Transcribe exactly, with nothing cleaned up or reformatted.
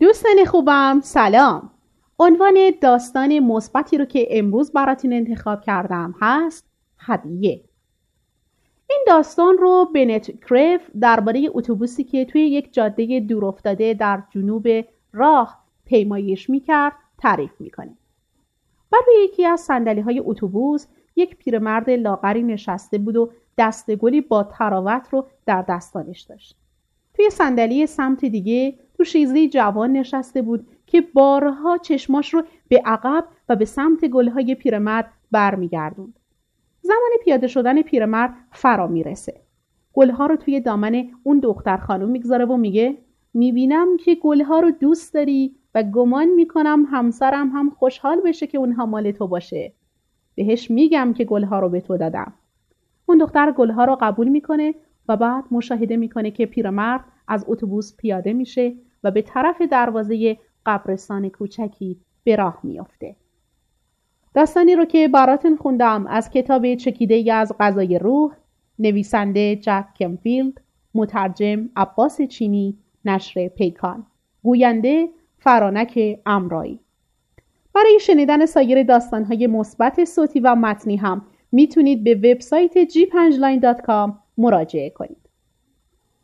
دوستان خوبم سلام. عنوان داستان مثبتی رو که امروز براتون انتخاب کردم هست هدیه. این داستان رو بنت کرف درباره اتوبوسی که توی یک جاده دورافتاده در جنوب راه پیمایش میکرد تعریف میکنه. بر روی یکی از صندلی‌های اتوبوس یک پیرمرد لاغری نشسته بود و دسته گلی با تراوت رو در دستانش داشت. توی صندلی سمت دیگه دوشیزه جوان نشسته بود که بارها چشماش رو به عقب و به سمت گلهای پیرمرد برمیگردوند. زمان پیاده شدن پیرمرد فرا میرسه. گلها رو توی دامن اون دختر خانم میگذاره و میگه میبینم که گلها رو دوست داری و گمان میکنم همسرم هم خوشحال بشه که اونها مال تو باشه. بهش میگم که گلها رو به تو دادم. اون دختر گلها رو قبول میکنه و بعد مشاهده میکنه که پیرمرد از اتوبوس پیاده میشه و به طرف دروازه قبرستان کوچکی به راه میافته. داستانی رو که براتون خوندم از کتاب چکیده از غذای روح، نویسنده جک کمفیلد، مترجم عباس چینی، نشر پیکان، گوینده فرانک امرایی. برای شنیدن سایر داستان‌های مثبت صوتی و متنی هم میتونید به وبسایت جی پنج لاین دات کام مراجعه کنید.